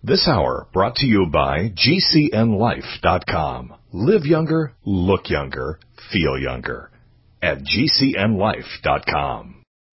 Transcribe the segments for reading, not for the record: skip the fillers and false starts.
This hour brought to you by GCNLife.com. Live younger, look younger, feel younger. At GCNLife.com.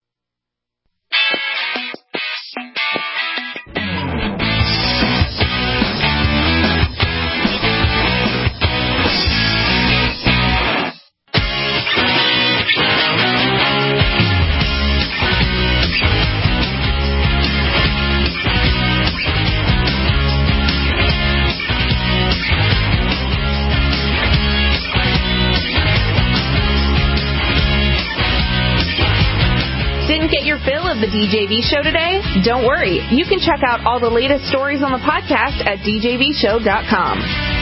The DJV Show today? Don't worry. You can check out all the latest stories on the podcast at DJVshow.com.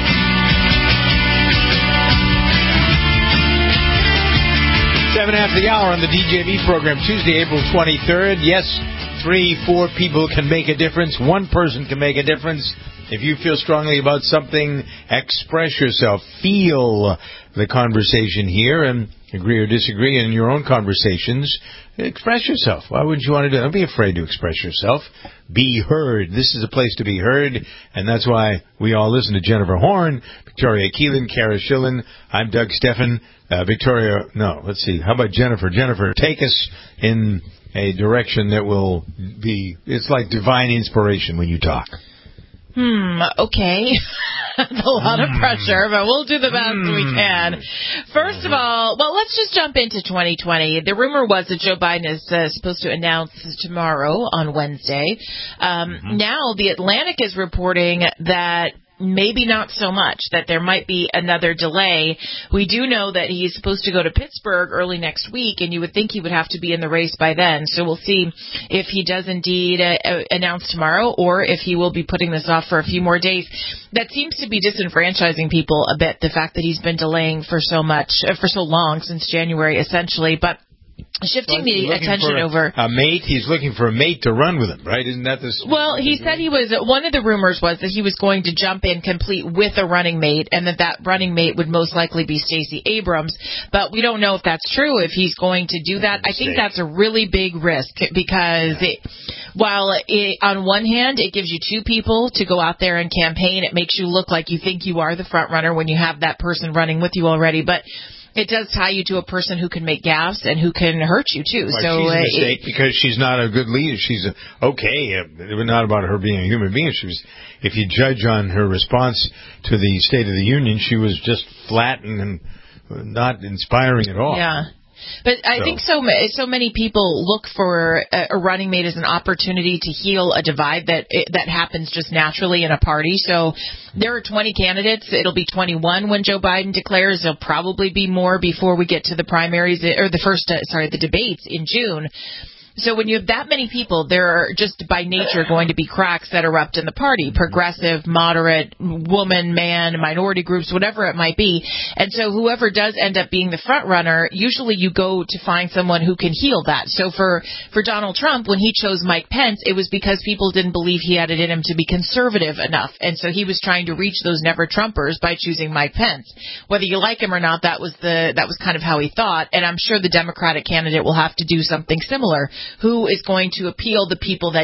7 after the hour on the DJV program, Tuesday, April 23rd. Yes, 3-4 people can make a difference. One person can make a difference. If you feel strongly about something, express yourself. Feel the conversation here and agree or disagree in your own conversations. Express yourself. Why wouldn't you want to do it? Don't be afraid to express yourself. Be heard. This is a place to be heard, and that's why we all listen to Jennifer Horn, Victoria Keelan, Kara Schillen. I'm Doug Steffen. Victoria, no, let's see. How about Jennifer? Jennifer, take us in a direction that will be, it's like divine inspiration when you talk. Okay. That's a lot of pressure, but we'll do the best we can. First of all, well, let's just jump into 2020. The rumor was that Joe Biden is supposed to announce tomorrow on Wednesday. Now, The Atlantic is reporting that maybe not so much, that there might be another delay. We do know that he's supposed to go to Pittsburgh early next week, and you would think he would have to be in the race by then. So we'll see if he does indeed announce tomorrow or if he will be putting this off for a few more days. That seems to be disenfranchising people a bit, the fact that he's been delaying for so long, since January essentially. But shifting the attention over a mate, he's looking for a mate to run with him, right? Isn't that the? Well, he said he was. One of the rumors was that he was going to jump in complete with a running mate, and that running mate would most likely be Stacey Abrams. But we don't know if that's true. If he's going to do that, I think that's a really big risk because on one hand it gives you two people to go out there and campaign, it makes you look like you think you are the front runner when you have that person running with you already, but it does tie you to a person who can make gaffes and who can hurt you, too. Well, so she's a mistake because she's not a good leader. She's not about her being a human being. If you judge on her response to the State of the Union, she was just flat and not inspiring at all. Yeah. But I think so many people look for a running mate as an opportunity to heal a divide that happens just naturally in a party. So there are 20 candidates. It'll be 21 when Joe Biden declares. There'll probably be more before we get to the primaries or the debates in June. So when you have that many people, there are just by nature going to be cracks that erupt in the party, progressive, moderate, woman, man, minority groups, whatever it might be. And so whoever does end up being the front runner, usually you go to find someone who can heal that. So for Donald Trump, when he chose Mike Pence, it was because people didn't believe he had it in him to be conservative enough. And so he was trying to reach those never Trumpers by choosing Mike Pence. Whether you like him or not, that was kind of how he thought. And I'm sure the Democratic candidate will have to do something similar. Who is going to appeal to the people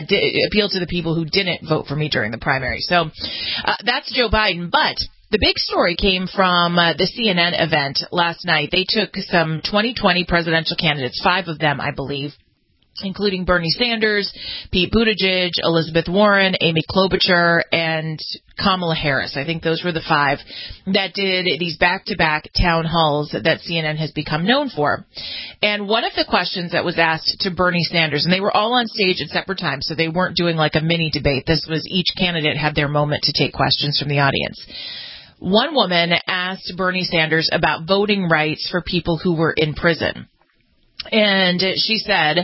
who didn't vote for me during the primary? So that's Joe Biden. But the big story came from the CNN event last night. They took some 2020 presidential candidates, 5 of them, I believe, including Bernie Sanders, Pete Buttigieg, Elizabeth Warren, Amy Klobuchar, and Kamala Harris. I think those were the 5 that did these back-to-back town halls that CNN has become known for. And one of the questions that was asked to Bernie Sanders, and they were all on stage at separate times, so they weren't doing like a mini debate. This was each candidate had their moment to take questions from the audience. One woman asked Bernie Sanders about voting rights for people who were in prison. And she said,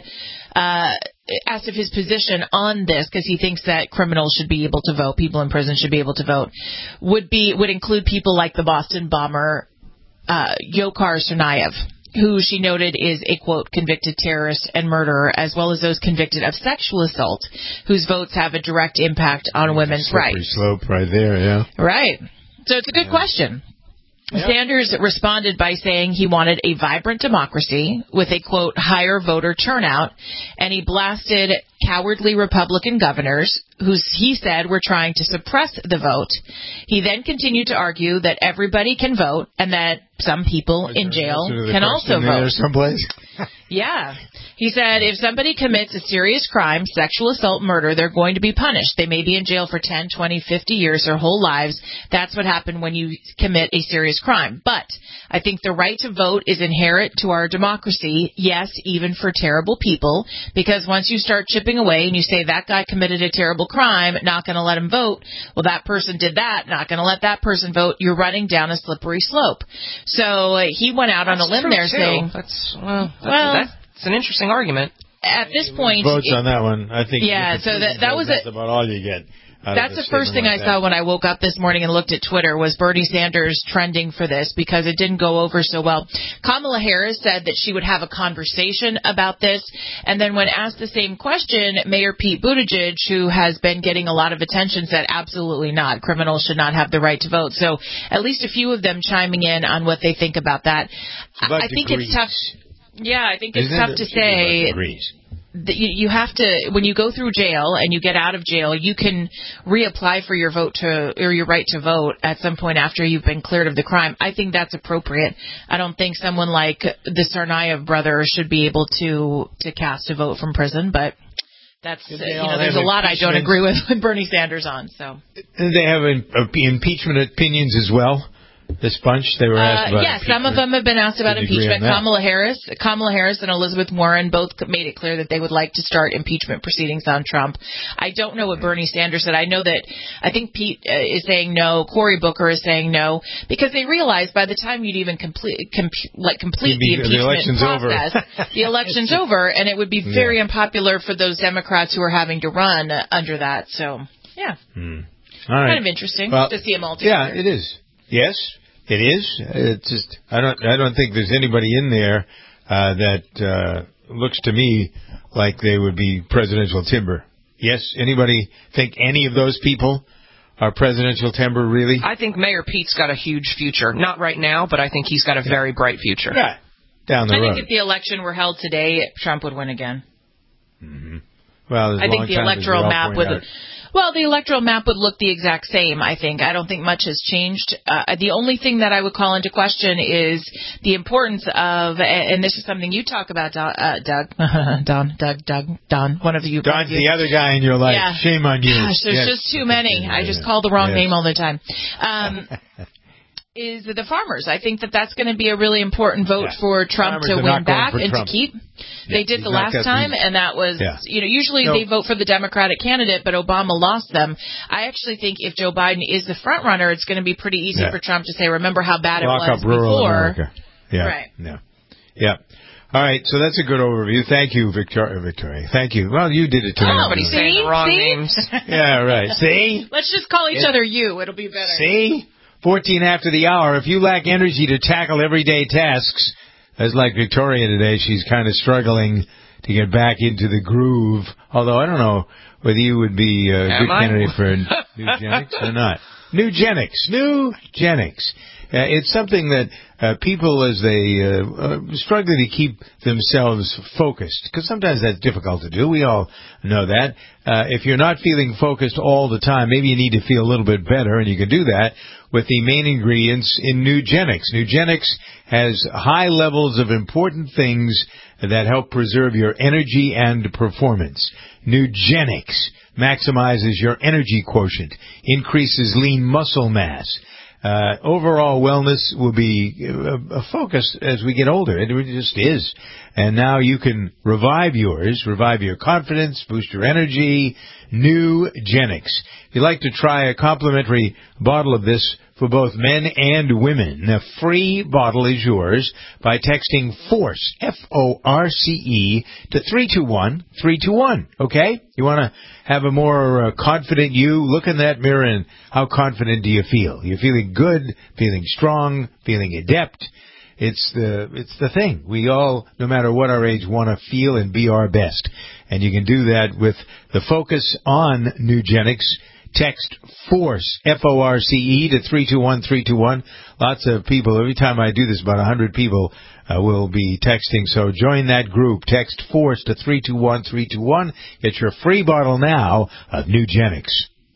asked if his position on this, because he thinks that criminals should be able to vote, people in prison should be able to vote, would include people like the Boston bomber, Dzhokhar Tsarnaev, who she noted is a, quote, convicted terrorist and murderer, as well as those convicted of sexual assault, whose votes have a direct impact on women's rights. Slope right there, yeah. Right. So it's a good question. Yep. Sanders responded by saying he wanted a vibrant democracy with a, quote, higher voter turnout, and he blasted cowardly Republican governors who he said were trying to suppress the vote. He then continued to argue that everybody can vote and that some people in jail can also vote. Someplace? Yeah. He said if somebody commits a serious crime, sexual assault, murder, they're going to be punished. They may be in jail for 10, 20, 50 years, their whole lives. That's what happened when you commit a serious crime. But I think the right to vote is inherent to our democracy, yes, even for terrible people, because once you start chipping away and you say that guy committed a terrible crime, not going to let him vote, well, that person did that, not going to let that person vote, you're running down a slippery slope. So he went out on a limb there saying... That's an interesting argument. At this point... Votes on that one. I think... Yeah, so that was... That's about all you get. That's the first thing I saw when I woke up this morning and looked at Twitter was Bernie Sanders trending for this because it didn't go over so well. Kamala Harris said that she would have a conversation about this, and then when asked the same question, Mayor Pete Buttigieg, who has been getting a lot of attention, said absolutely not. Criminals should not have the right to vote. So at least a few of them chiming in on what they think about that. I think it's tough. Yeah, I think it's tough to say. You have to, when you go through jail and you get out of jail, you can reapply for your your right to vote at some point after you've been cleared of the crime. I think that's appropriate. I don't think someone like the Tsarnaev brothers should be able to cast a vote from prison, but that's, there's a lot I don't agree with Bernie Sanders on, so. They have impeachment opinions as well. This bunch, they were asked about yes, some of them have been asked about impeachment. Kamala Harris and Elizabeth Warren both made it clear that they would like to start impeachment proceedings on Trump. I don't know what Bernie Sanders said. I think Pete is saying no. Cory Booker is saying no because they realize by the time you'd even complete the impeachment process, the election's over, and it would be very unpopular for those Democrats who are having to run under that. So, yeah, all right. Kind of interesting to see them all together. Yeah, it is. Yes, it is. It's just I don't think there's anybody in there that looks to me like they would be presidential timber. Yes, anybody think any of those people are presidential timber, really? I think Mayor Pete's got a huge future. Not right now, but I think he's got a very bright future. Yeah, down the road. I think if the election were held today, Trump would win again. Mm-hmm. Well, I think the electoral map would. Well, the electoral map would look the exact same, I think. I don't think much has changed. The only thing that I would call into question is the importance of, and this is something you talk about, Don, one of you. Don's the other guy in your life. Yeah. Shame on you. Gosh, there's just too many. I just call the wrong name all the time. Is the farmers. I think that's going to be a really important vote for Trump to win back and to keep. They did the last time, and that was, usually they vote for the Democratic candidate, but Obama lost them. I actually think if Joe Biden is the front runner, it's going to be pretty easy for Trump to say, remember how bad it was before. America. Yeah. Right. Yeah. All right, so that's a good overview. Thank you, Victoria. Thank you. Well, you did it too. Nobody's saying the wrong names. Yeah, right. See? Let's just call each other you. It'll be better. See? 14 after the hour. If you lack energy to tackle everyday tasks, as like Victoria today, she's kind of struggling to get back into the groove. Although I don't know whether you would be a good candidate for Nugenics or not. Nugenics. It's something that people, as they struggle to keep themselves focused, because sometimes that's difficult to do. We all know that. If you're not feeling focused all the time, maybe you need to feel a little bit better, and you can do that with the main ingredients in Nugenics. Nugenics has high levels of important things that help preserve your energy and performance. Nugenics maximizes your energy quotient, increases lean muscle mass. Overall wellness will be a focus as we get older. It just is. And now you can revive your confidence, boost your energy. Nugenics. If you'd like to try a complimentary bottle of this for both men and women, a free bottle is yours by texting FORCE, F-O-R-C-E, to 321-321. Okay? You want to have a more confident you? Look in that mirror and how confident do you feel? You're feeling good, feeling strong, feeling adept. It's the thing. We all, no matter what our age, want to feel and be our best. And you can do that with the focus on Nugenics. Text FORCE, F-O-R-C-E, to 321-321. Lots of people, every time I do this, about 100 people will be texting. So join that group. Text FORCE to 321-321. Get your free bottle now of Nugenix.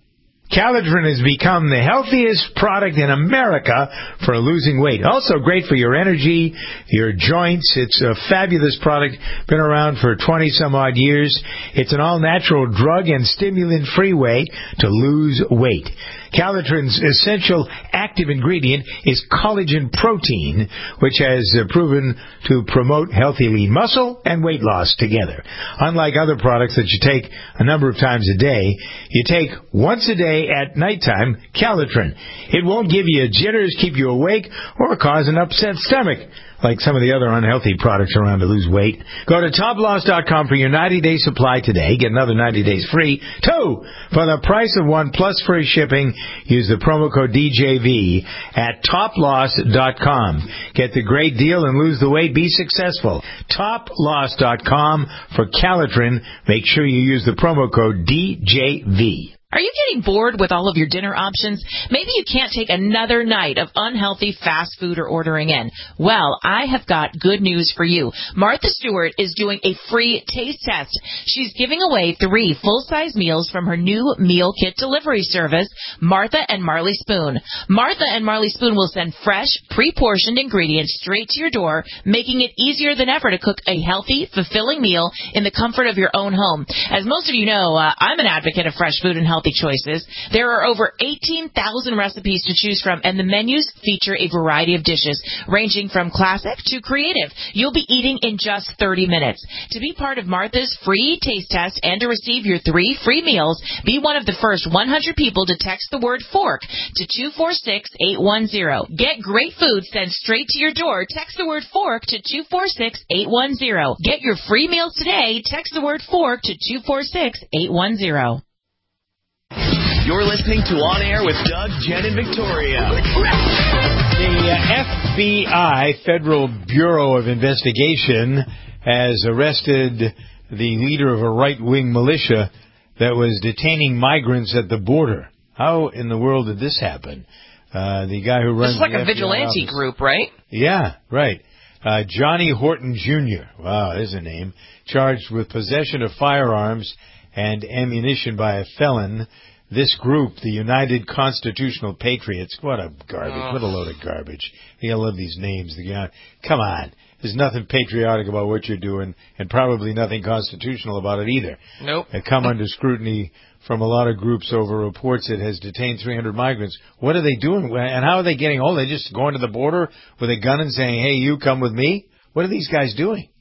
Calitrin has become the healthiest product in America for losing weight. Also great for your energy, your joints. It's a fabulous product. Been around for 20-some-odd years. It's an all-natural drug and stimulant-free way to lose weight. Calitrin's essential active ingredient is collagen protein, which has proven to promote healthy lean muscle and weight loss together. Unlike other products that you take a number of times a day, you take once a day at nighttime Calitrin. It won't give you jitters, keep you awake, or cause an upset stomach, like some of the other unhealthy products around to lose weight. Go to toploss.com for your 90-day supply today. Get another 90 days free. 2 for the price of 1 plus free shipping. Use the promo code DJV at toploss.com. Get the great deal and lose the weight. Be successful. Toploss.com for Calitrin. Make sure you use the promo code DJV. Are you getting bored with all of your dinner options? Maybe you can't take another night of unhealthy fast food or ordering in. Well, I have got good news for you. Martha Stewart is doing a free taste test. She's giving away 3 full-size meals from her new meal kit delivery service, Martha and Marley Spoon. Martha and Marley Spoon will send fresh, pre-portioned ingredients straight to your door, making it easier than ever to cook a healthy, fulfilling meal in the comfort of your own home. As most of you know, I'm an advocate of fresh food and healthy choices. There are over 18,000 recipes to choose from, and the menus feature a variety of dishes, ranging from classic to creative. You'll be eating in just 30 minutes. To be part of Martha's free taste test and to receive your 3 free meals, be one of the first 100 people to text the word FORK to 246-810. Get great food sent straight to your door. Text the word FORK to 246-810. Get your free meals today. Text the word FORK to 246-810. You're listening to On Air with Doug, Jen, and Victoria. The FBI, Federal Bureau of Investigation, has arrested the leader of a right-wing militia that was detaining migrants at the border. How in the world did this happen? The guy who runs This is like the a vigilante office. group, right? Yeah, right. Johnny Horton Jr. Wow, there's a name. Charged with possession of firearms and ammunition by a felon. This group, the United Constitutional Patriots, what a garbage, what a load of garbage. You gotta love these names. Come on. There's nothing patriotic about what you're doing, and probably nothing constitutional about it either. Nope. They come under scrutiny from a lot of groups over reports it has detained 300 migrants. What are they doing, and how are they getting hold? Are they just going to the border with a gun and saying, hey, you come with me? What are these guys doing?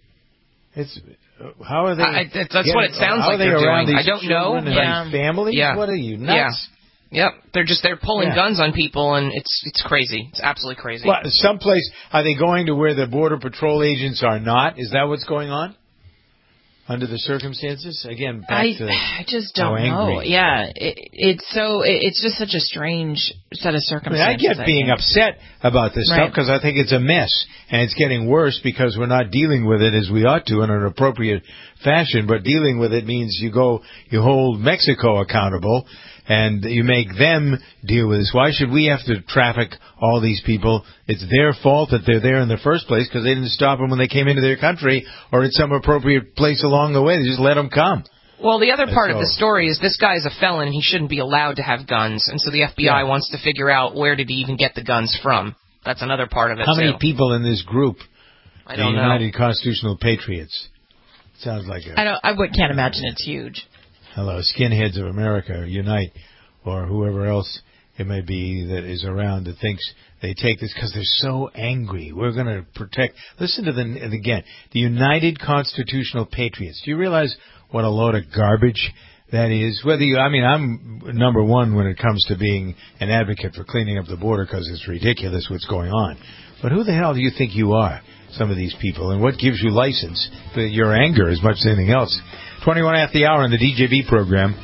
How are they? That's what it sounds like they're doing. I don't know. And families? Yeah. What are you, nuts? Yeah. Yep. They're pulling guns on people, and it's crazy. It's absolutely crazy. Well, someplace, are they going to where the Border Patrol agents are not? Is that what's going on? Under the circumstances? Again, back to I just don't know. Yeah. It's just such a strange set of circumstances. I get being upset about this stuff because I think it's a mess, and it's getting worse because we're not dealing with it as we ought to in an appropriate fashion. But dealing with it means you hold Mexico accountable, and you make them deal with this. Why should we have to traffic all these people? It's their fault that they're there in the first place because they didn't stop them when they came into their country or at some appropriate place along the way. They just let them come. Well, the other part of the story is this guy's a felon. He shouldn't be allowed to have guns. And so the FBI wants to figure out where did he even get the guns from. That's another part of it, How many people in this group? I don't know. The United Constitutional Patriots. Sounds like I can't imagine it's huge. Hello, Skinheads of America, unite, or whoever else it may be that is around that thinks they take this because they're so angry. We're going to protect. Listen to the United Constitutional Patriots. Do you realize what a load of garbage that is? I'm number one when it comes to being an advocate for cleaning up the border because it's ridiculous what's going on. But who the hell do you think you are, some of these people, and what gives you license? Your anger as much as anything else. 21 after the hour on the DJB program.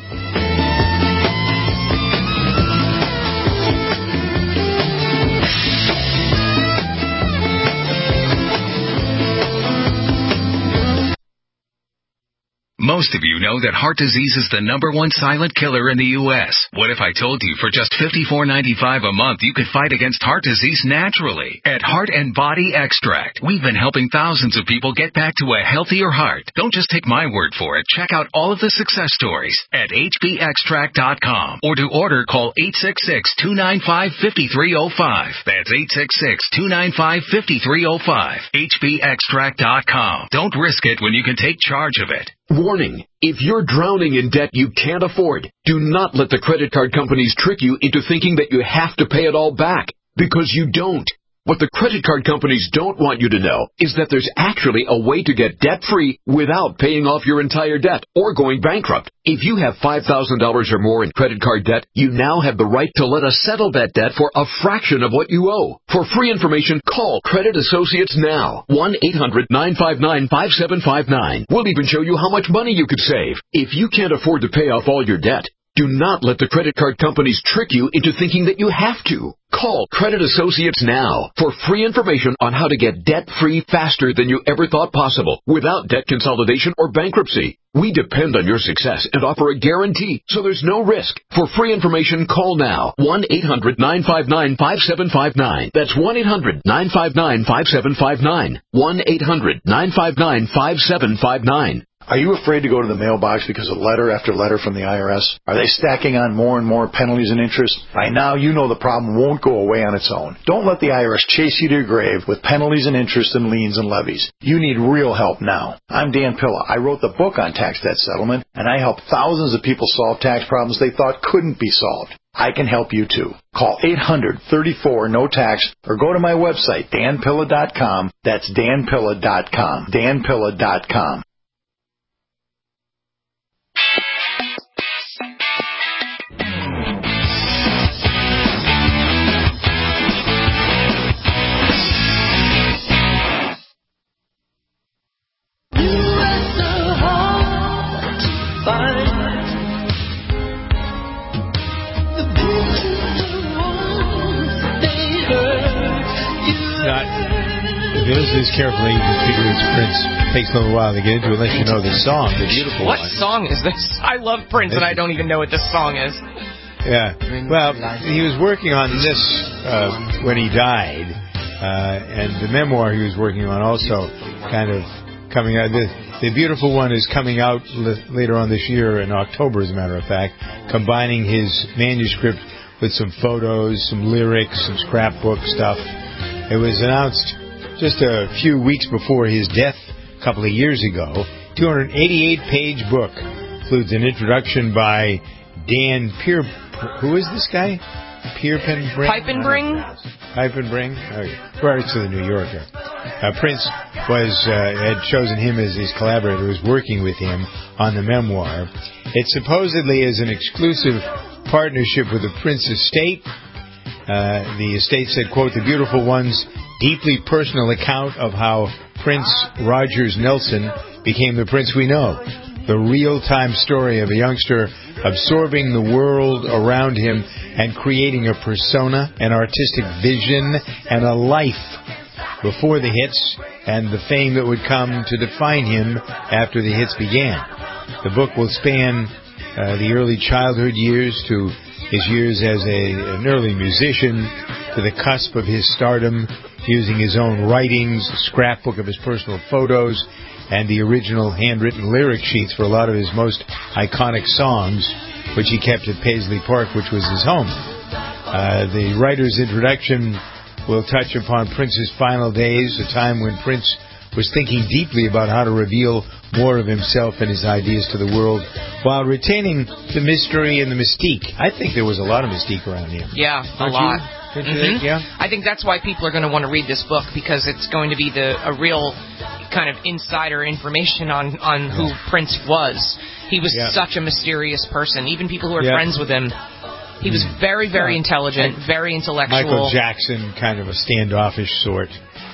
Most of you know that heart disease is the #1 silent killer in the U.S. What if I told you for just $54.95 a month you could fight against heart disease naturally? At Heart and Body Extract, we've been helping thousands of people get back to a healthier heart. Don't just take my word for it. Check out all of the success stories at hbextract.com, or to order, call 866-295-5305. That's 866-295-5305. hbextract.com. Don't risk it when you can take charge of it. Warning, if you're drowning in debt you can't afford, do not let the credit card companies trick you into thinking that you have to pay it all back, because you don't. What the credit card companies don't want you to know is that there's actually a way to get debt-free without paying off your entire debt or going bankrupt. If you have $5,000 or more in credit card debt, you now have the right to let us settle that debt for a fraction of what you owe. For free information, call Credit Associates now. 1-800-959-5759. We'll even show you how much money you could save. If you can't afford to pay off all your debt, do not let the credit card companies trick you into thinking that you have to. Call Credit Associates now for free information on how to get debt-free faster than you ever thought possible without debt consolidation or bankruptcy. We depend on your success and offer a guarantee, so there's no risk. For free information, call now. 1-800-959-5759. That's 1-800-959-5759. 1-800-959-5759. Are you afraid to go to the mailbox because of letter after letter from the IRS? Are they stacking on more and more penalties and interest? By now, you know the problem won't go away on its own. Don't let the IRS chase you to your grave with penalties and interest and liens and levies. You need real help now. I'm Dan Pilla. I wrote the book on tax debt settlement, and I helped thousands of people solve tax problems they thought couldn't be solved. I can help you too. Call 800-34-NO-TAX or go to my website, danpilla.com. That's danpilla.com. danpilla.com. If you listen to this carefully, you can figure it's Prince. Takes a little while to get into it unless you know the song, the beautiful what one. What song is this? I love Prince, and I don't even know what this song is. Yeah. Well, he was working on this when he died, and the memoir he was working on also kind of coming out. The beautiful one is coming out later on this year, in October, as a matter of fact, combining his manuscript with some photos, some lyrics, some scrapbook stuff. It was announced just a few weeks before his death a couple of years ago. 288-page book. Includes an introduction by Dan Who is this guy? Piepenbring? Piepenbring? Writes to the New Yorker. Prince had chosen him as his collaborator, was working with him on the memoir. It supposedly is an exclusive partnership with the Prince estate. The estate said, quote, "The Beautiful One's deeply personal account of how Prince Rogers Nelson became the Prince we know. The real-time story of a youngster absorbing the world around him and creating a persona, an artistic vision, and a life before the hits and the fame that would come to define him after the hits began. The book will span the early childhood years to his years as an early musician, to the cusp of his stardom, using his own writings, a scrapbook of his personal photos, and the original handwritten lyric sheets for a lot of his most iconic songs, which he kept at Paisley Park, which was his home. The writer's introduction will touch upon Prince's final days, a time when Prince was thinking deeply about how to reveal more of himself and his ideas to the world while retaining the mystery and the mystique. I think there was a lot of mystique around him. Yeah, a lot. Don't you think? Yeah? I think that's why people are going to want to read this book, because it's going to be a real kind of insider information on who Prince was. He was such a mysterious person. Even people who are friends with him, he was very, very intelligent, very intellectual. Michael Jackson, kind of a standoffish sort,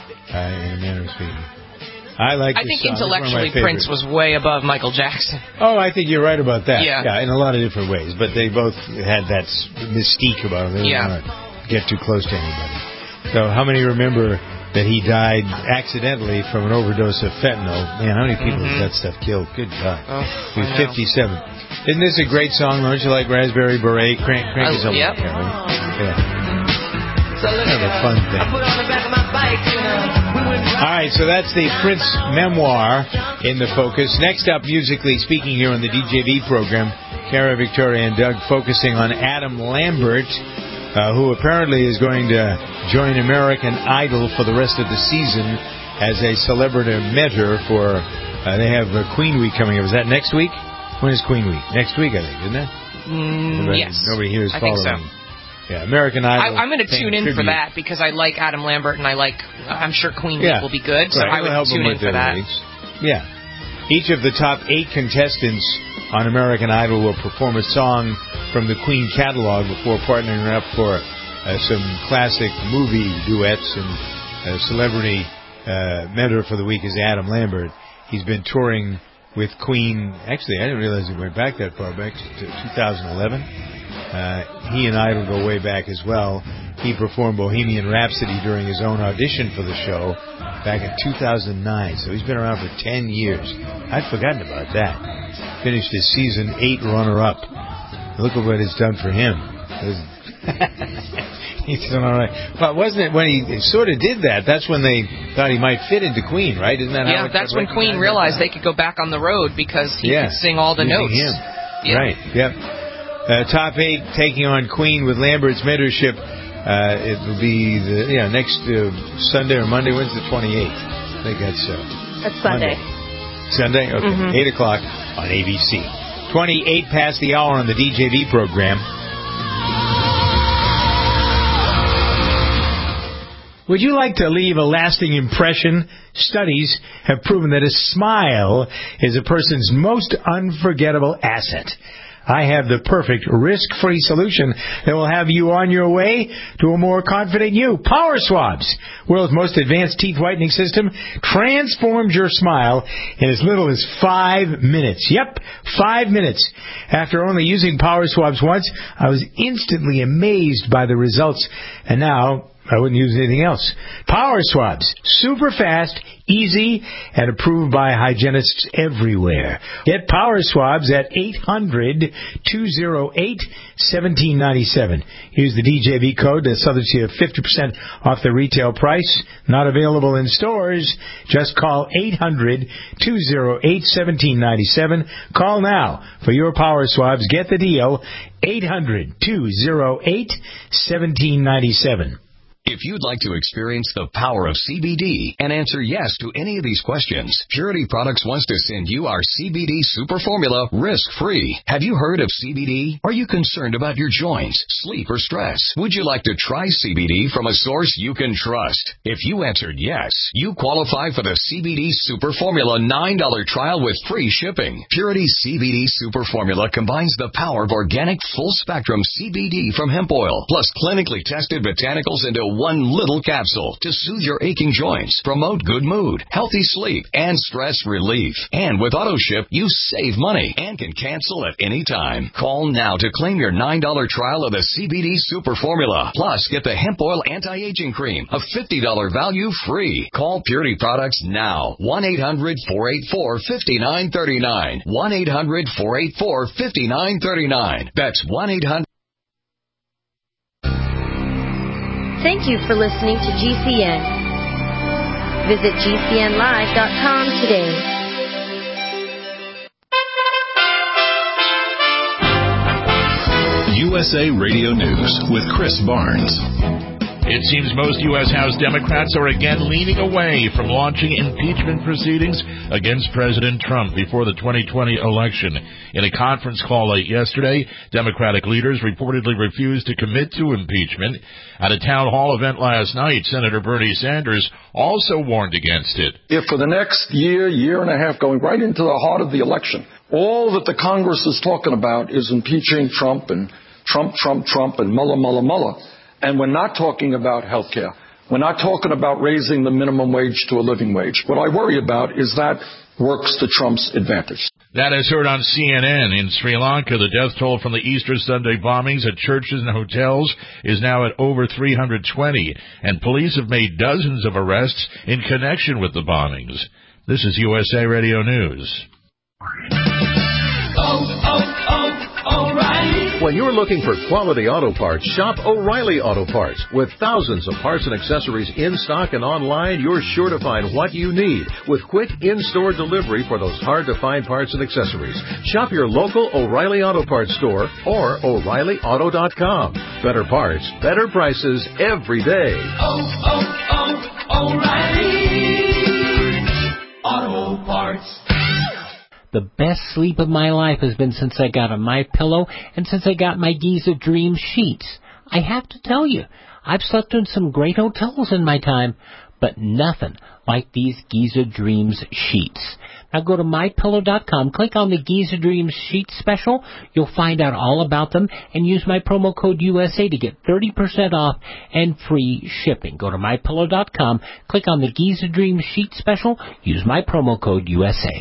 in a manner of speaking. I think intellectually Prince was way above Michael Jackson. Oh, I think you're right about that. Yeah, in a lot of different ways. But they both had that mystique about them. They didn't want to get too close to anybody. So how many remember that he died accidentally from an overdose of fentanyl. Man, how many people has that stuff killed? Good God. He was 57. Isn't this a great song? Don't you like Raspberry Beret? Crank is a yep. Yeah. Kind of a fun thing. All right, so that's the Prince memoir in the focus. Next up, musically speaking, here on the DJV program, Cara, Victoria, and Doug focusing on Adam Lambert, who apparently is going to join American Idol for the rest of the season as a celebrity mentor for. They have Queen Week coming up. Is that next week? When is Queen Week? Next week, I think, isn't it? Yes. Nobody here is following. I think so. Yeah, American Idol. I'm going to tune in for that because I like Adam Lambert and I'm sure Queen Week will be good, so I would tune in for that. Yeah. Each of the top 8 contestants on American Idol will perform a song from the Queen catalog before partnering up for some classic movie duets, and celebrity mentor for the week is Adam Lambert. He's been touring with Queen. Actually, I didn't realize it went back that far, back to 2011. He and Idol go way back as well. He performed Bohemian Rhapsody during his own audition for the show back in 2009. So he's been around for 10 years. I'd forgotten about that. Finished his season 8 runner-up. Look at what it's done for him. He's done all right. But wasn't it when he sort of did that? That's when they thought he might fit into Queen, right? Isn't that how that's when Queen realized they could go back on the road because he could sing all the notes. Him. Yeah. Right, yep. Top 8 taking on Queen with Lambert's mentorship. It will be next Sunday or Monday. When's the 28th? I think that's Sunday. Monday. Sunday? Okay. 8 o'clock on ABC. 28 past the hour on the DJV program. Would you like to leave a lasting impression? Studies have proven that a smile is a person's most unforgettable asset. I have the perfect risk-free solution that will have you on your way to a more confident you. Power Swabs, world's most advanced teeth whitening system, transforms your smile in as little as 5 minutes. Yep, 5 minutes. After only using Power Swabs once, I was instantly amazed by the results. And now I wouldn't use anything else. Power Swabs, super fast, easy, and approved by hygienists everywhere. Get Power Swabs at 800-208-1797. Use the DJV code that subjects you 50% off the retail price. Not available in stores. Just call 800-208-1797. Call now for your Power Swabs. Get the deal. 800-208-1797. If you'd like to experience the power of CBD and answer yes to any of these questions, Purity Products wants to send you our CBD Super Formula risk-free. Have you heard of CBD? Are you concerned about your joints, sleep, or stress? Would you like to try CBD from a source you can trust? If you answered yes, you qualify for the CBD Super Formula $9 trial with free shipping. Purity CBD Super Formula combines the power of organic full-spectrum CBD from hemp oil, plus clinically tested botanicals into one little capsule to soothe your aching joints, promote good mood, healthy sleep, and stress relief. And with AutoShip, you save money and can cancel at any time. Call now to claim your $9 trial of the CBD Super Formula. Plus, get the hemp oil anti-aging cream, a $50 value free. Call Purity Products now. 1-800-484-5939. 1-800-484-5939. That's 1-800. Thank you for listening to GCN. Visit GCNlive.com today. USA Radio News with Chris Barnes. It seems most U.S. House Democrats are again leaning away from launching impeachment proceedings against President Trump before the 2020 election. In a conference call late yesterday, Democratic leaders reportedly refused to commit to impeachment. At a town hall event last night, Senator Bernie Sanders also warned against it. If for the next year and a half, going right into the heart of the election, all that the Congress is talking about is impeaching Trump and Trump and Mueller, and we're not talking about health care. We're not talking about raising the minimum wage to a living wage. What I worry about is that works to Trump's advantage. That is heard on CNN. In Sri Lanka, the death toll from the Easter Sunday bombings at churches and hotels is now at over 320, and police have made dozens of arrests in connection with the bombings. This is USA Radio News. O'Reilly. When you're looking for quality auto parts, shop O'Reilly Auto Parts. With thousands of parts and accessories in stock and online, you're sure to find what you need with quick in-store delivery for those hard-to-find parts and accessories. Shop your local O'Reilly Auto Parts store or O'ReillyAuto.com. Better parts, better prices every day. O'Reilly Auto Parts. The best sleep of my life has been since I got a MyPillow and since I got my Giza Dream sheets. I have to tell you, I've slept in some great hotels in my time, but nothing like these Giza Dreams sheets. Now go to MyPillow.com, click on the Giza Dreams sheet special. You'll find out all about them and use my promo code USA to get 30% off and free shipping. Go to MyPillow.com, click on the Giza Dreams sheet special, use my promo code USA.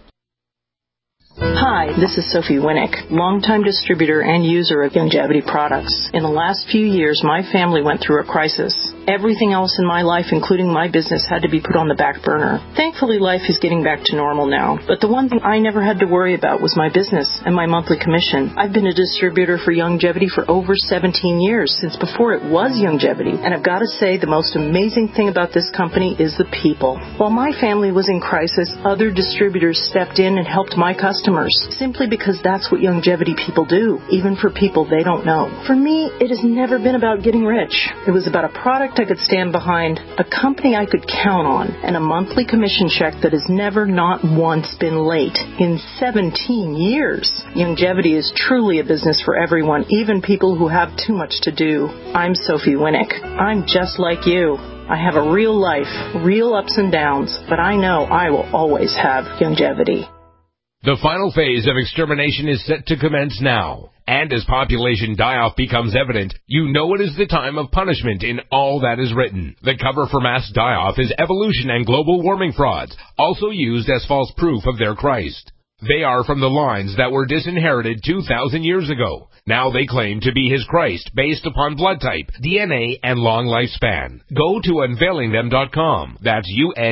Hi, this is Sophie Winnick, longtime distributor and user of Youngevity products. In the last few years, my family went through a crisis. Everything else in my life, including my business, had to be put on the back burner. Thankfully, life is getting back to normal now. But the one thing I never had to worry about was my business and my monthly commission. I've been a distributor for Youngevity for over 17 years, since before it was Youngevity. And I've got to say, the most amazing thing about this company is the people. While my family was in crisis, other distributors stepped in and helped my customers, simply because that's what Youngevity people do, even for people they don't know. For me, it has never been about getting rich. It was about a product I could stand behind, a company I could count on, and a monthly commission check that has never, not once, been late in 17 years. Youngevity is truly a business for everyone, even people who have too much to do. I'm Sophie Winnick. I'm just like you. I have a real life, real ups and downs, but I know I will always have Youngevity. The final phase of extermination is set to commence now. And as population die-off becomes evident, you know it is the time of punishment in all that is written. The cover for mass die-off is evolution and global warming frauds, also used as false proof of their Christ. They are from the lines that were disinherited 2,000 years ago. Now they claim to be his Christ based upon blood type, DNA, and long lifespan. Go to unveilingthem.com. That's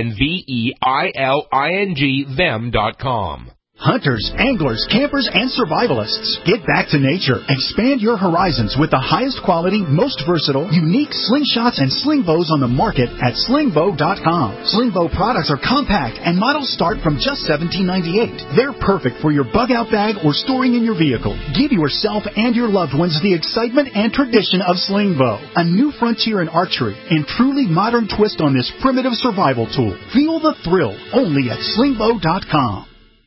UNVEILING them.com. Hunters, anglers, campers, and survivalists. Get back to nature. Expand your horizons with the highest quality, most versatile, unique slingshots and sling bows on the market at slingbow.com. Sling bow products are compact and models start from just $17.98. They're perfect for your bug-out bag or storing in your vehicle. Give yourself and your loved ones the excitement and tradition of sling bow. A new frontier in archery and truly modern twist on this primitive survival tool. Feel the thrill only at slingbow.com.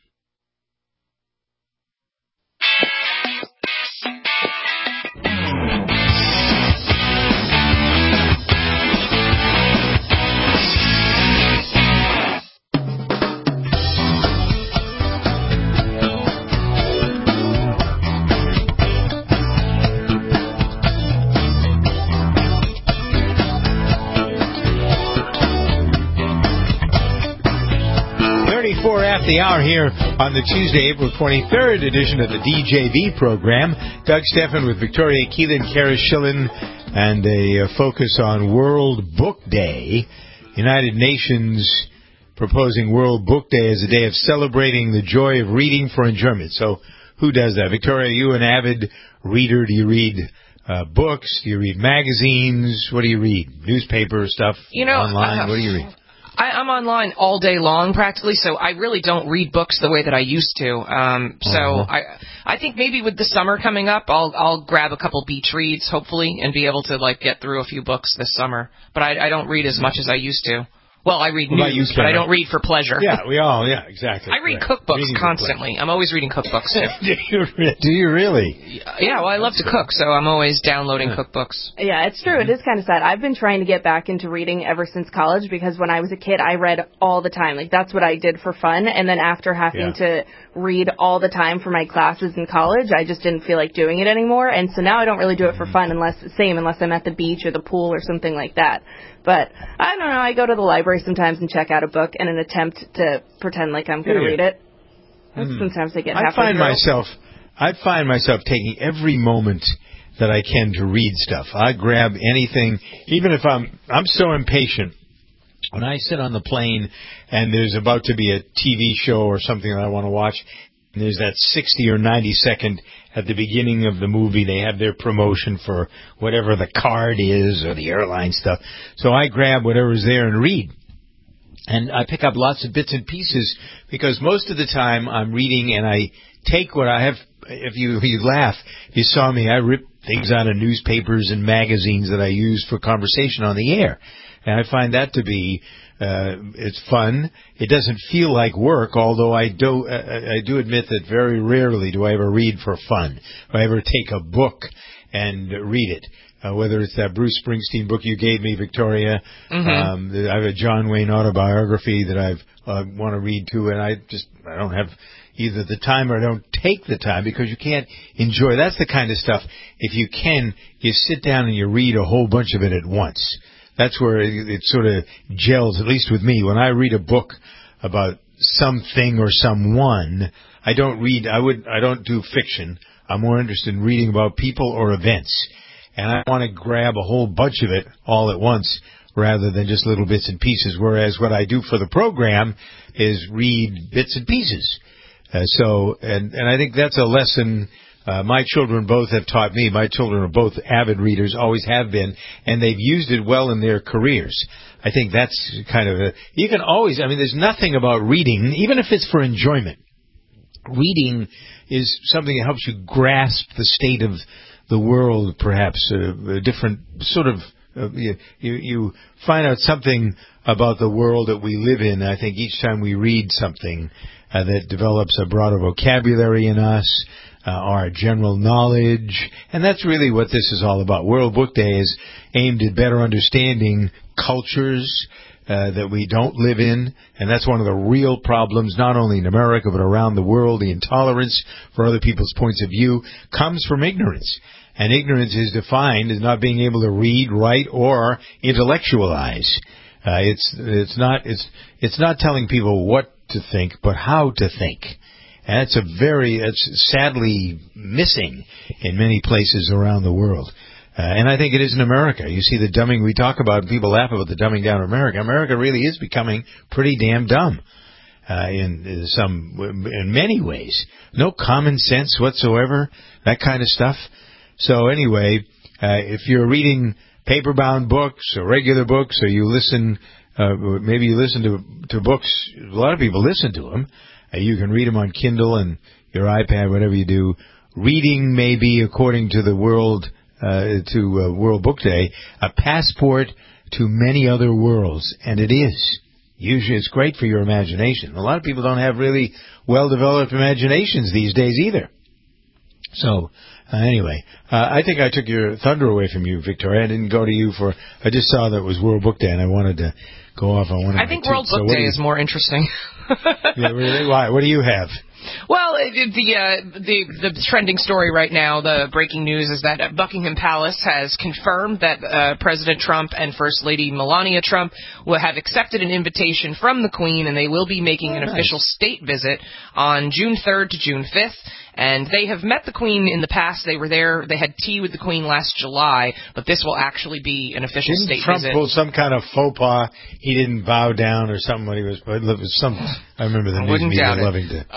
After the hour here on the Tuesday, April 23rd edition of the DJV program. Doug Steffen with Victoria Keelan, Kara Schillen, and a focus on World Book Day. United Nations proposing World Book Day as a day of celebrating the joy of reading for enjoyment. So who does that? Victoria, are you an avid reader? Do you read books? Do you read magazines? What do you read? Newspaper stuff? Online? What do you read? I'm online all day long, practically, so I really don't read books the way that I used to. I think maybe with the summer coming up, I'll grab a couple beach reads, hopefully, and be able to get through a few books this summer. But I don't read as much as I used to. Well, I read news, but I don't read for pleasure. Yeah, exactly. I read cookbooks constantly. I'm always reading cookbooks, too. Do you really? Yeah, well, I love to cook, so I'm always downloading cookbooks. Yeah, it's true. It is kind of sad. I've been trying to get back into reading ever since college, because when I was a kid, I read all the time. That's what I did for fun. And then after having to read all the time for my classes in college, I just didn't feel like doing it anymore. And so now I don't really do it for fun unless I'm at the beach or the pool or something like that. But I don't know, I go to the library sometimes and check out a book in an attempt to pretend like I'm going to read it. Sometimes I get I find myself taking every moment that I can to read stuff. I grab anything, even if I'm so impatient. When I sit on the plane and there's about to be a TV show or something that I want to watch, and there's that 60 or 90 second at the beginning of the movie, they have their promotion for whatever the card is or the airline stuff. So I grab whatever's there and read. And I pick up lots of bits and pieces because most of the time I'm reading and I take what I have. If you laugh, if you saw me, I rip things out of newspapers and magazines that I use for conversation on the air. And I find that to be, it's fun. It doesn't feel like work, although I do admit that very rarely do I ever read for fun. If I ever take a book and read it. Whether it's that Bruce Springsteen book you gave me, Victoria, I have a John Wayne autobiography that I want to read too, and I don't have either the time or I don't take the time because you can't enjoy. That's the kind of stuff, if you can, you sit down and you read a whole bunch of it at once. That's where it sort of gels, at least with me. When I read a book about something or someone, I don't do fiction. I'm more interested in reading about people or events. And I want to grab a whole bunch of it all at once rather than just little bits and pieces, whereas what I do for the program is read bits and pieces. And I think that's a lesson my children both have taught me. My children are both avid readers, always have been, and they've used it well in their careers. I think that's kind of you can always, there's nothing about reading, even if it's for enjoyment. Reading is something that helps you grasp the state of the world, perhaps a different sort of. You find out something about the world that we live in. I think each time we read something that develops a broader vocabulary in us, our general knowledge, and that's really what this is all about. World Book Day is aimed at better understanding cultures that we don't live in, and that's one of the real problems, not only in America but around the world. The intolerance for other people's points of view comes from ignorance. And ignorance is defined as not being able to read, write, or intellectualize. It's not telling people what to think, but how to think. And it's sadly missing in many places around the world. And I think it is in America. You see the dumbing we talk about, people laugh about the dumbing down of America. America really is becoming pretty damn dumb. In many ways. No common sense whatsoever, that kind of stuff. So anyway, if you're reading paper-bound books or regular books, or you listen, maybe you listen to books, a lot of people listen to them. You can read them on Kindle and your iPad, whatever you do. Reading may be, according to the World Book Day, a passport to many other worlds, and it is. Usually it's great for your imagination. A lot of people don't have really well-developed imaginations these days either. So, anyway, I think I took your thunder away from you, Victoria. I didn't go to you I just saw that it was World Book Day, and I wanted to go off on one of I think World Book Day is more interesting. Yeah, really? Why? What do you have? Well, the trending story right now, the breaking news, is that Buckingham Palace has confirmed that President Trump and First Lady Melania Trump will have accepted an invitation from the Queen, and they will be making an official state visit on June 3rd to June 5th. And they have met the Queen in the past. They were there. They had tea with the Queen last July, but this will actually be an official state Trump visit. Pulled some kind of faux pas. He didn't bow down or something when he was. I remember the news media loving to.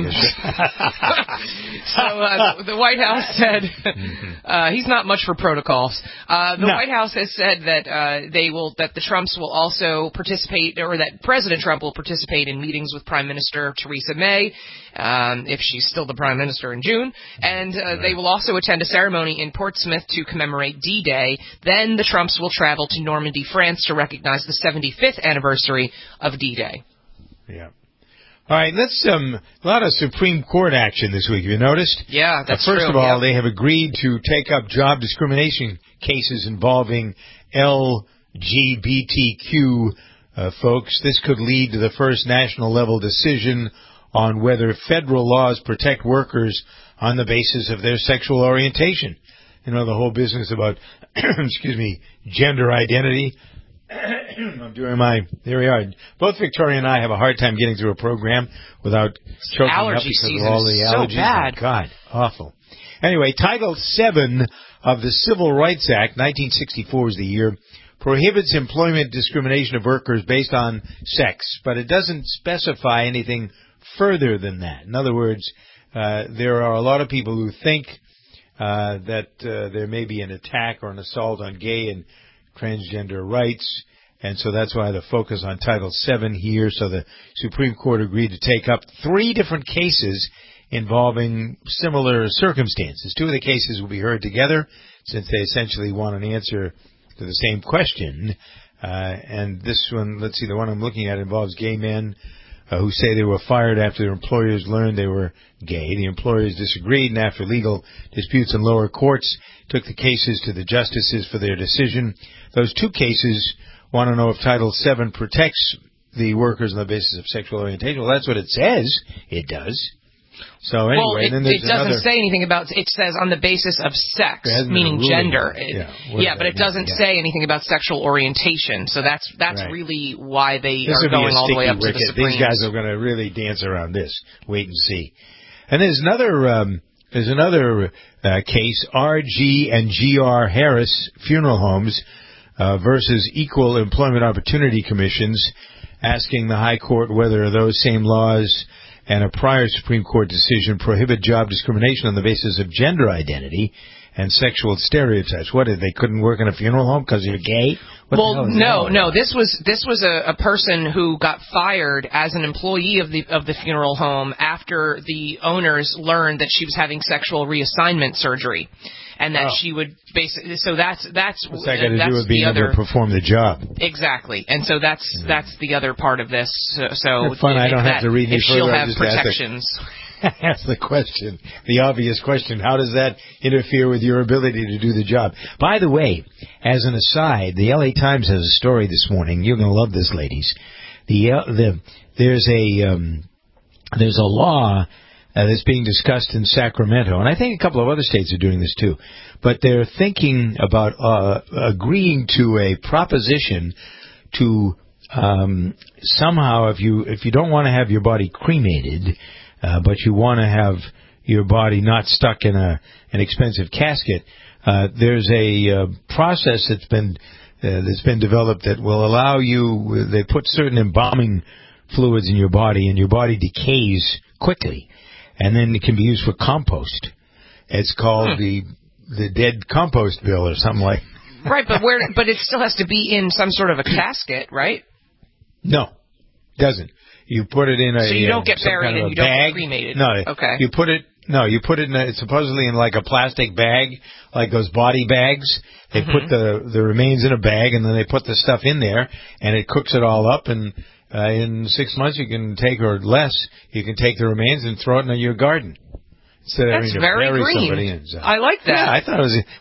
So the White House said he's not much for protocols. White House has said that that the Trumps will also participate, or that President Trump will participate in meetings with Prime Minister Theresa May, if she's still the Prime Minister in June, and they will also attend a ceremony in Portsmouth to commemorate D-Day. Then the Trumps will travel to Normandy, France to recognize the 75th anniversary of D-Day. Yeah. All right, a lot of Supreme Court action this week. Have you noticed? Yeah, that's true. First of all, they have agreed to take up job discrimination cases involving LGBTQ folks. This could lead to the first national level decision on whether federal laws protect workers on the basis of their sexual orientation. You know, the whole business about, gender identity. I'm doing here we are. Both Victoria and I have a hard time getting through a program without choking up because of all the allergies. So bad. Oh, God, awful. Anyway, Title VII of the Civil Rights Act, 1964 is the year, prohibits employment discrimination of workers based on sex, but it doesn't specify anything further than that. In other words, there are a lot of people who think that there may be an attack or an assault on gay and transgender rights, and so that's why the focus on Title VII here. So the Supreme Court agreed to take up 3 different cases involving similar circumstances. 2 of the cases will be heard together since they essentially want an answer to the same question. And this one, let's see, the one I'm looking at involves gay men who say they were fired after their employers learned they were gay. The employers disagreed, and after legal disputes in lower courts, took the cases to the justices for their decision. Those 2 cases want to know if Title VII protects the workers on the basis of sexual orientation. Well, that's what it says. It does. So anyway, well, then there's it doesn't say anything about. It says on the basis of sex, meaning gender. But it doesn't say anything about sexual orientation. So that's right. Really why they are going all the way up to the Supreme. These guys are going to really dance around this. Wait and see. And there's another case, R.G. and G.R. Harris Funeral Homes versus Equal Employment Opportunity Commissions, asking the High Court whether those same laws and a prior Supreme Court decision prohibit job discrimination on the basis of gender identity and sexual stereotypes. What, they couldn't work in a funeral home because you're gay? Well, no. This was a person who got fired as an employee of the funeral home after the owners learned that she was having sexual reassignment surgery. And that she would basically, so that's what's that got to do with being able to perform the job? Exactly, and so that's the other part of this. So fun. I don't have to read any further. She'll have protections. Ask the question, the obvious question: how does that interfere with your ability to do the job? By the way, as an aside, the LA Times has a story this morning. You're going to love this, ladies. There's a law that's being discussed in Sacramento, and I think a couple of other states are doing this too. But they're thinking about agreeing to a proposition to somehow, if you don't want to have your body cremated, but you want to have your body not stuck in an expensive casket, there's a process that's been developed that will allow you. They put certain embalming fluids in your body, and your body decays quickly. And then it can be used for compost. It's called the dead compost bill or something like. Right, but it still has to be in some sort of a casket, right? No, it doesn't. You put it in a. So you don't get buried and you don't get cremated. No, okay. You put it in supposedly in like a plastic bag, like those body bags. They put the remains in a bag, and then they put the stuff in there, and it cooks it all up, and in 6 months you can take, or less, you can take the remains and throw it in your garden. That's very green. I like that. Yeah, I thought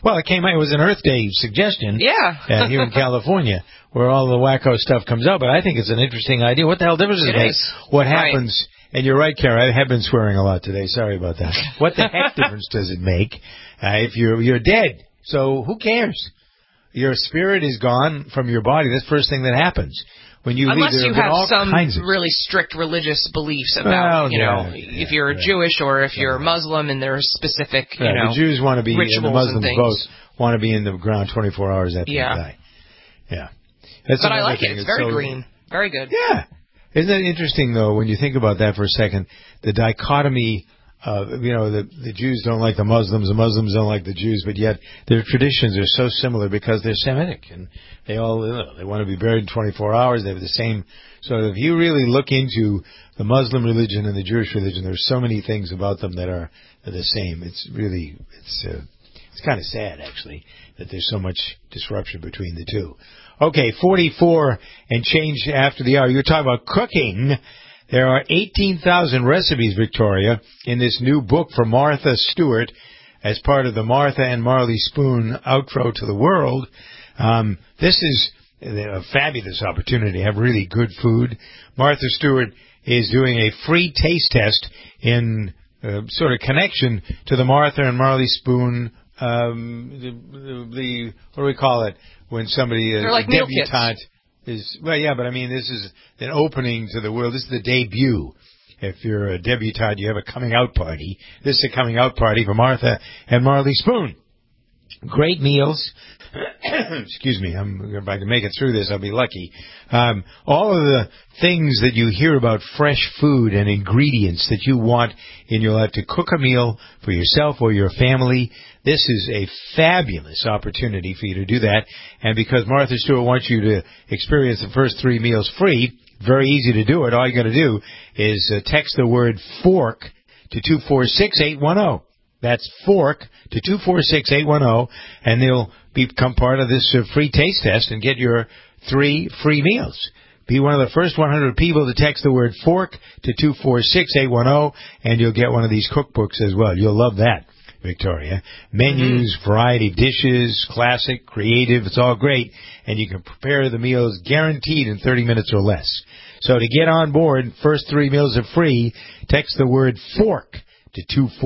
it was an Earth Day suggestion. Yeah. Here in California, where all the wacko stuff comes out. But I think it's an interesting idea. What the hell difference does it make? What happens? And you're right, Kara. I have been swearing a lot today. Sorry about that. What the heck difference does it make if you're dead? So who cares? Your spirit is gone from your body. That's the first thing that happens. When you Unless leave, you have some really strict religious beliefs about, if you're Jewish or if you're Muslim, and there's specific, the Jews want to be, and the Muslims both want to be in the ground 24 hours after they die. Yeah. But I like it. It's very green. Very good. Yeah. Isn't that interesting, though, when you think about that for a second, the dichotomy of, the Jews don't like the Muslims don't like the Jews, but yet their traditions are so similar because they're Semitic, and they all, they want to be buried in 24 hours. They have the same. So if you really look into the Muslim religion and the Jewish religion, there's so many things about them that are the same. It's really, it's kind of sad, actually, that there's so much disruption between the two. Okay, 44 and change after the hour. You're talking about cooking. There are 18,000 recipes, Victoria, in this new book from Martha Stewart as part of the Martha and Marley Spoon Outro to the World. This is a fabulous opportunity to have really good food. Martha Stewart is doing a free taste test in sort of connection to the Martha and Marley Spoon, what do we call it? When somebody they're like meal kits. Well, yeah, but I mean, this is an opening to the world. This is the debut. If you're a debutante, you have a coming out party. This is a coming out party for Martha and Marley Spoon. Great meals. Excuse me, if I can make it through this, I'll be lucky. All of the things that you hear about fresh food and ingredients that you want in your life to cook a meal for yourself or your family, this is a fabulous opportunity for you to do that. And because Martha Stewart wants you to experience the first 3 meals free, very easy to do it. All you got to do is text the word fork to 246-810. That's fork to 246-810, and they'll become part of this free taste test and get your 3 free meals. Be one of the first 100 people to text the word fork to 246-810, and you'll get one of these cookbooks as well. You'll love that, Victoria. Menus, variety of dishes, classic, creative, it's all great, and you can prepare the meals guaranteed in 30 minutes or less. So to get on board, first 3 meals are free. Text the word fork to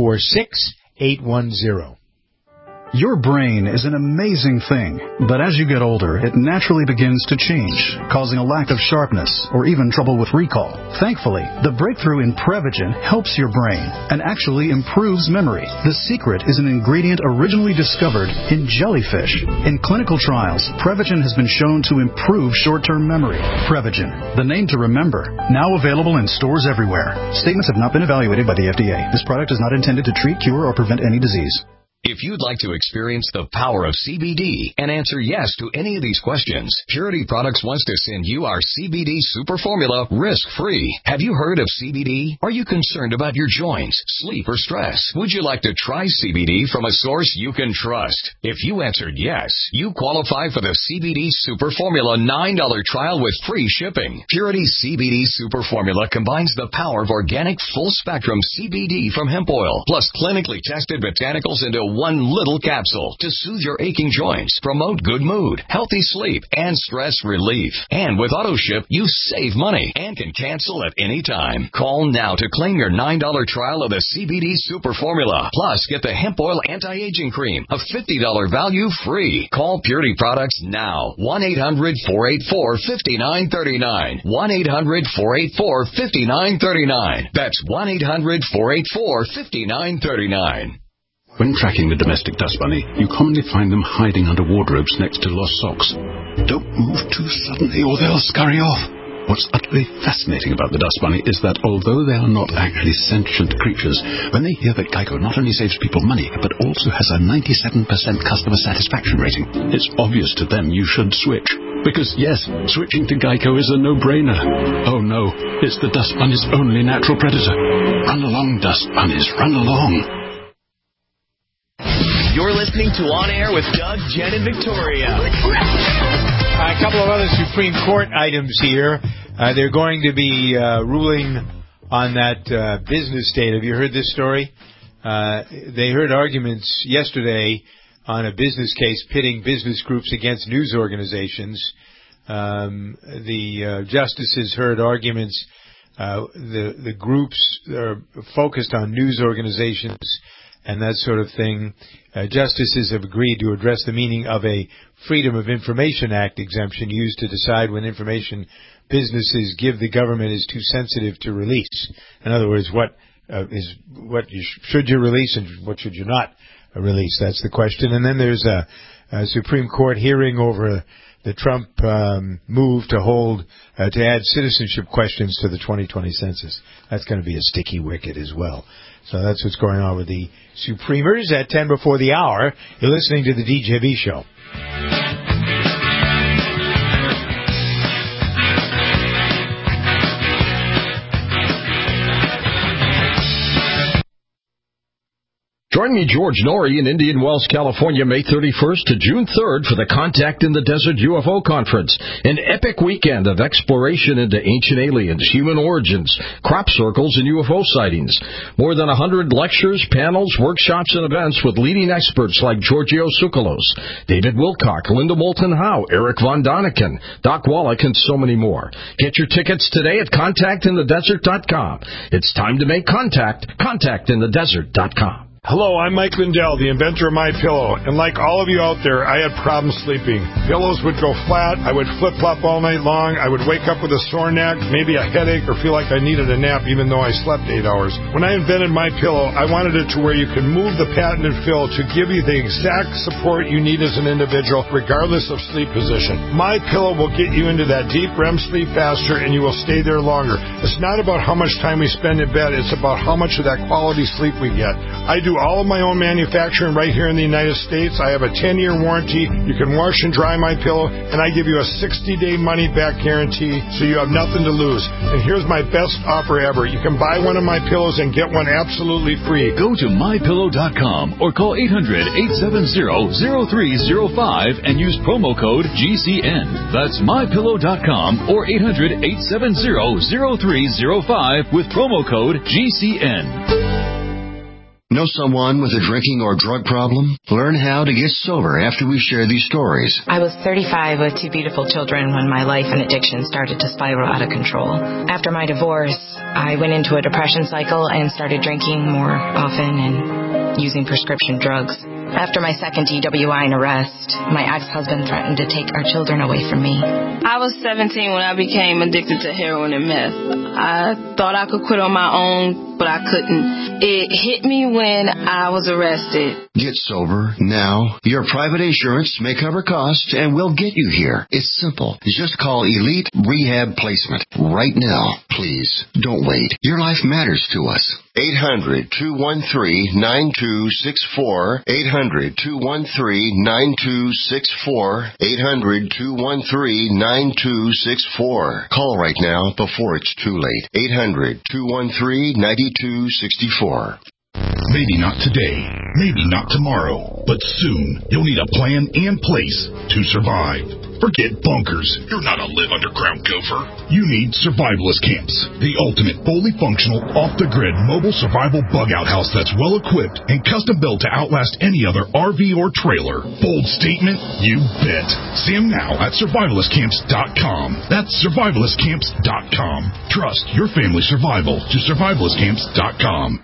246-810. Your brain is an amazing thing, but as you get older, it naturally begins to change, causing a lack of sharpness or even trouble with recall. Thankfully, the breakthrough in Prevagen helps your brain and actually improves memory. The secret is an ingredient originally discovered in jellyfish. In clinical trials, Prevagen has been shown to improve short-term memory. Prevagen, the name to remember, now available in stores everywhere. Statements have not been evaluated by the FDA. This product is not intended to treat, cure, or prevent any disease. If you'd like to experience the power of CBD and answer yes to any of these questions, Purity Products wants to send you our CBD Super Formula risk-free. Have you heard of CBD? Are you concerned about your joints, sleep, or stress? Would you like to try CBD from a source you can trust? If you answered yes, you qualify for the CBD Super Formula $9 trial with free shipping. Purity CBD Super Formula combines the power of organic full-spectrum CBD from hemp oil, plus clinically tested botanicals into one little capsule to soothe your aching joints, promote good mood, healthy sleep, and stress relief. And with AutoShip, you save money and can cancel at any time. Call now to claim your $9 trial of the CBD Super Formula. Plus, get the hemp oil anti-aging cream, a $50 value free. Call Purity Products now. 1-800-484-5939. 1-800-484-5939. That's 1-800-484-5939. When tracking the domestic dust bunny, you commonly find them hiding under wardrobes next to lost socks. Don't move too suddenly or they'll scurry off. What's utterly fascinating about the dust bunny is that although they are not actually sentient creatures, when they hear that Geico not only saves people money, but also has a 97% customer satisfaction rating, it's obvious to them you should switch. Because, yes, switching to Geico is a no-brainer. Oh, no, it's the dust bunny's only natural predator. Run along, dust bunnies, run along. You're listening to On Air with Doug, Jen, and Victoria. A couple of other Supreme Court items here. They're going to be ruling on that business state. Have you heard this story? They heard arguments yesterday on a business case pitting business groups against news organizations. The justices heard arguments. The groups are focused on news organizations and that sort of thing. Justices have agreed to address the meaning of a Freedom of Information Act exemption used to decide when information businesses give the government is too sensitive to release. In other words, should you release and what should you not release? That's the question. And then there's a Supreme Court hearing over the Trump move to add citizenship questions to the 2020 census. That's going to be a sticky wicket as well. So that's what's going on with the Supremers at 10 before the hour. You're listening to the DJB Show. Join me, George Norrie, in Indian Wells, California, May 31st to June 3rd for the Contact in the Desert UFO Conference, an epic weekend of exploration into ancient aliens, human origins, crop circles, and UFO sightings. More than 100 lectures, panels, workshops, and events with leading experts like Giorgio Tsoukalos, David Wilcock, Linda Moulton Howe, Eric Von Daniken, Doc Wallach, and so many more. Get your tickets today at contactinthedesert.com. It's time to make contact. Contactinthedesert.com. Hello, I'm Mike Lindell, the inventor of MyPillow, and like all of you out there, I had problems sleeping. Pillows would go flat, I would flip-flop all night long, I would wake up with a sore neck, maybe a headache, or feel like I needed a nap even though I slept 8 hours. When I invented MyPillow, I wanted it to where you could move the patented fill to give you the exact support you need as an individual, regardless of sleep position. MyPillow will get you into that deep REM sleep faster, and you will stay there longer. It's not about how much time we spend in bed, it's about how much of that quality sleep we get. I do all of my own manufacturing right here in the United States. I have a 10-year warranty. You can wash and dry MyPillow, and I give you a 60-day money-back guarantee, so you have nothing to lose. And here's my best offer ever. You can buy one of my pillows and get one absolutely free. Go to MyPillow.com or call 800-870-0305 and use promo code GCN. That's MyPillow.com or 800-870-0305 with promo code GCN. Know someone with a drinking or drug problem? Learn how to get sober after we share these stories. I was 35 with 2 beautiful children when my life and addiction started to spiral out of control. After my divorce, I went into a depression cycle and started drinking more often and using prescription drugs. After my second DWI and arrest, my ex-husband threatened to take our children away from me. I was 17 when I became addicted to heroin and meth. I thought I could quit on my own, but I couldn't. It hit me when I was arrested. Get sober now. Your private insurance may cover costs and we'll get you here. It's simple. Just call Elite Rehab Placement right now. Please, don't wait. Your life matters to us. 800-213-9264. 800-213-9264. 800-213-9264. Call right now before it's too late. 800-213-9264. Maybe not today, maybe not tomorrow, but soon you'll need a plan and place to survive. Forget bunkers. You're not a live underground gopher. You need Survivalist Camps, the ultimate fully functional, off-the-grid mobile survival bug-out house that's well-equipped and custom-built to outlast any other RV or trailer. Bold statement? You bet. See them now at survivalistcamps.com. That's survivalistcamps.com. Trust your family's survival to survivalistcamps.com.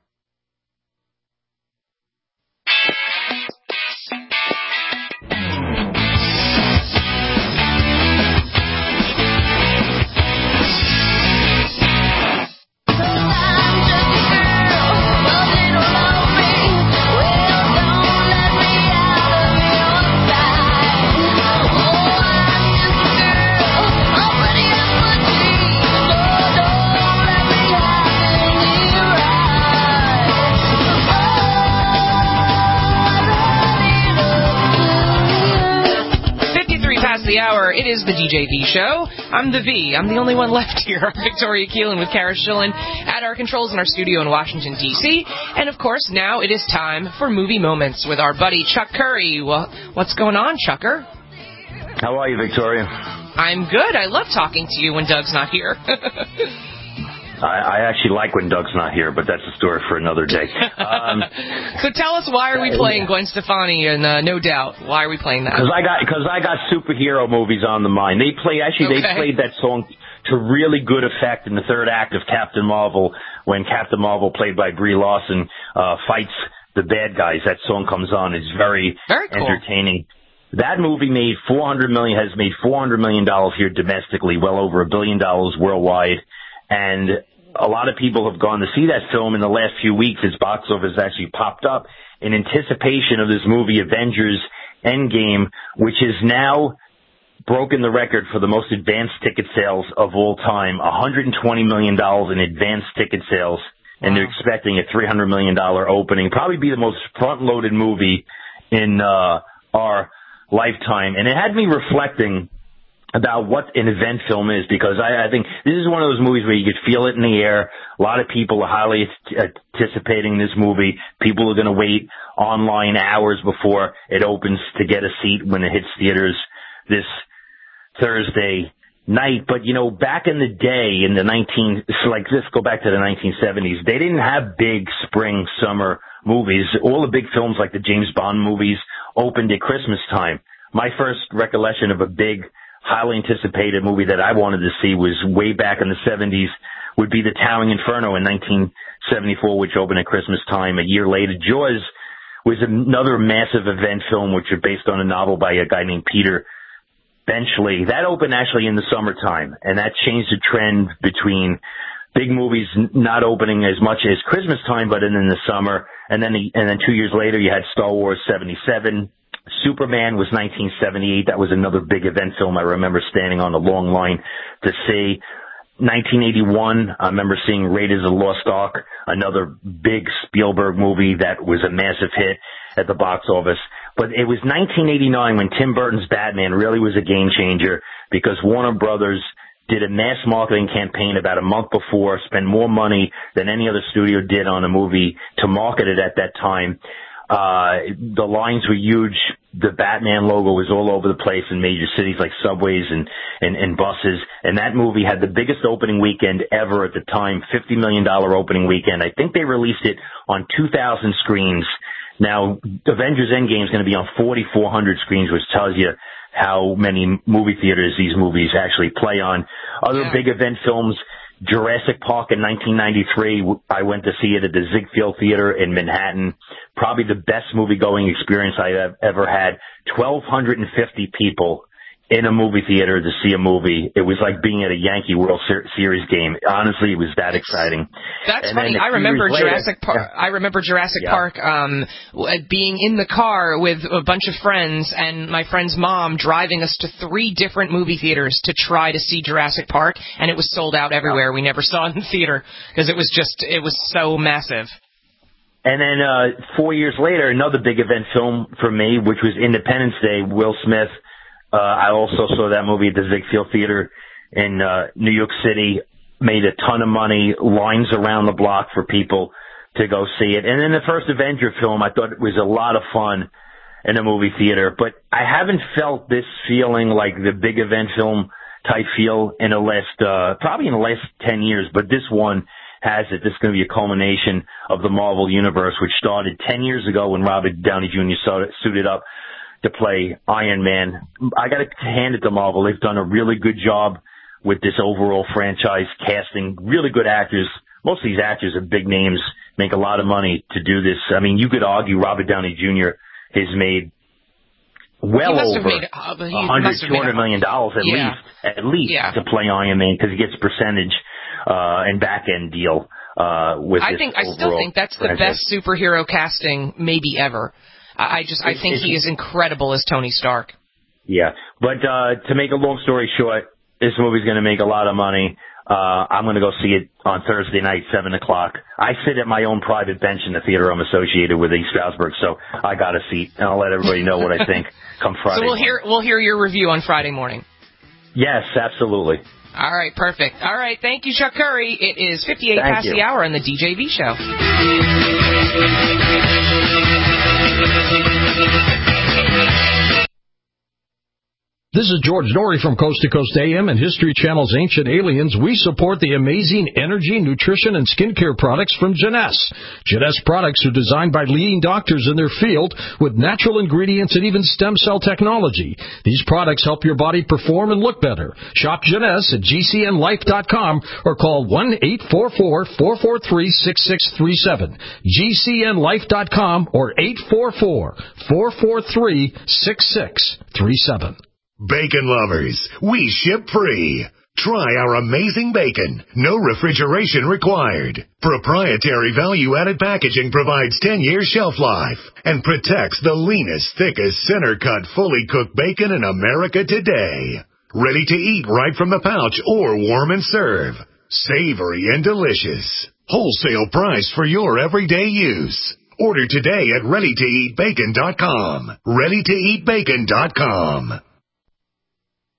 It is the DJV show. I'm the V. I'm the only one left here. I'm Victoria Keelan with Kara Schillen at our controls in our studio in Washington, D.C. And, of course, now it is time for Movie Moments with our buddy Chuck Curry. Well, what's going on, Chucker? How are you, Victoria? I'm good. I love talking to you when Doug's not here. I actually like when Doug's not here, but that's a story for another day. So tell us, why are we playing Gwen Stefani and No Doubt? Why are we playing that? Because I got superhero movies on the mind. They played that song to really good effect in the third act of Captain Marvel, when Captain Marvel, played by Brie Larson, fights the bad guys. That song comes on. It's very cool. Entertaining. That movie has made $400 million here domestically, well over $1 billion worldwide, and a lot of people have gone to see that film in the last few weeks. Its box office actually popped up in anticipation of this movie, Avengers Endgame, which has now broken the record for the most advanced ticket sales of all time. $120 million in advanced ticket sales, and they're expecting a $300 million opening. Probably be the most front-loaded movie in our lifetime. And it had me reflecting about what an event film is, because I think this is one of those movies where you could feel it in the air. A lot of people are highly anticipating this movie. People are going to wait online hours before it opens to get a seat when it hits theaters this Thursday night. But, you know, back in the day, in the go back to the 1970s, they didn't have big spring, summer movies. All the big films like the James Bond movies opened at Christmas time. My first recollection of a big, highly anticipated movie that I wanted to see was way back in the 70s would be The Towering Inferno in 1974, which opened at Christmas time. A year later, Jaws was another massive event film, which was based on a novel by a guy named Peter Benchley. That opened actually in the summertime, and that changed the trend between big movies not opening as much as Christmas time, but in the summer. And then 2 years later, you had Star Wars 77. Superman was 1978. That was another big event film I remember standing on a long line to see. 1981, I remember seeing Raiders of the Lost Ark, another big Spielberg movie that was a massive hit at the box office. But it was 1989 when Tim Burton's Batman really was a game changer, because Warner Brothers did a mass marketing campaign about a month before, spent more money than any other studio did on a movie to market it at that time. The lines were huge. The Batman logo was all over the place in major cities like subways and buses. And that movie had the biggest opening weekend ever at the time, $50 million opening weekend. I think they released it on 2,000 screens. Now, Avengers Endgame is going to be on 4,400 screens, which tells you how many movie theaters these movies actually play on. Other big event films, Jurassic Park in 1993, I went to see it at the Ziegfeld Theater in Manhattan. Probably the best movie-going experience I have ever had. 1,250 people in a movie theater to see a movie. It was like being at a Yankee World Series game. Honestly, it was that exciting. That's funny. I remember Jurassic Park. I remember Jurassic Park being in the car with a bunch of friends, and my friend's mom driving us to 3 different movie theaters to try to see Jurassic Park, and it was sold out everywhere. We never saw it in the theater because it was so massive. And then 4 years later, another big event film for me, which was Independence Day, Will Smith. I also saw that movie at the Ziegfeld Theater in New York City. Made a ton of money, lines around the block for people to go see it. And then the first Avenger film, I thought it was a lot of fun in a movie theater. But I haven't felt this feeling like the big event film type feel in the last, probably in the last 10 years. But this one has it. This is going to be a culmination of the Marvel Universe, which started 10 years ago when Robert Downey Jr. suited up to play Iron Man. I got to hand it to Marvel. They've done a really good job with this overall franchise, casting really good actors. Most of these actors are big names, make a lot of money to do this. I mean, you could argue Robert Downey Jr. has made well over $100, $200 million at least to play Iron Man, because he gets a percentage and back-end deal with I still think that's the best superhero casting maybe ever. I think he is incredible as Tony Stark. Yeah, but to make a long story short, this movie's going to make a lot of money. I'm going to go see it on Thursday night, 7 o'clock. I sit at my own private bench in the theater I'm associated with, East Stroudsburg, so I got a seat, and I'll let everybody know what I think come Friday. So we'll hear your review on Friday morning. Yes, absolutely. All right, perfect. All right, thank you, Chuck Curry. It is 58 past the hour on the DJV show. This is George Norrie from Coast to Coast AM and History Channel's Ancient Aliens. We support the amazing energy, nutrition, and skincare products from Jeunesse. Jeunesse products are designed by leading doctors in their field with natural ingredients and even stem cell technology. These products help your body perform and look better. Shop Jeunesse at GCNlife.com or call 1-844-443-6637. GCNlife.com or 844-443-6637. Bacon lovers, we ship free. Try our amazing bacon. No refrigeration required. Proprietary value-added packaging provides 10-year shelf life and protects the leanest, thickest, center-cut, fully cooked bacon in America today. Ready to eat right from the pouch or warm and serve. Savory and delicious. Wholesale price for your everyday use. Order today at ReadyToEatBacon.com. ReadyToEatBacon.com.